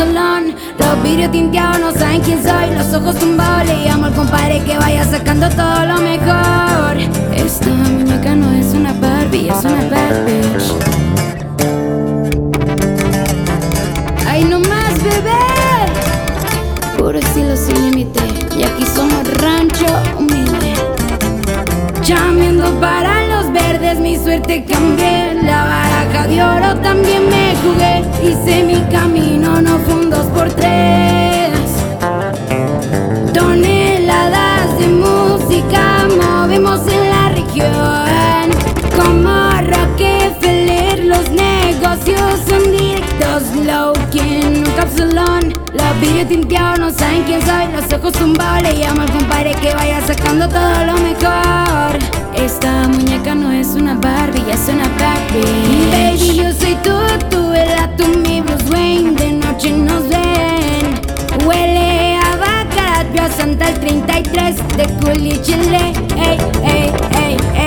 capsulón. Los vidrios tinteados no saben quién soy. Los ojos tumbados le llamo al compadre que vaya sacando todo lo mejor. Esta muñeca no es una Barbie, es una bad bitch. Ay, no más, bebé. Puro estilo sin límite. Y aquí somos rancho humilde. Chambeando para los verdes, mi suerte cambié. La baraja de oro también me jugué. Hice mi camino, no fue un 2x3. Toneladas de música movemos en la región. Como Rockefeller, los negocios son directos. Low en un capsulón. Los vidrios tinteados no saben quién soy. Los ojos tumbados le llamo al compadre que vaya sacando todo lo mejor. Esta muñeca no es una Barbie, es una Barbie. Baby, yo soy tú eres tú, mi Bruce Wayne. De noche nos ven. Huele a Baccarat, vio a Santa el 33 de Cool y Chile. Ey, ey, ey, ey.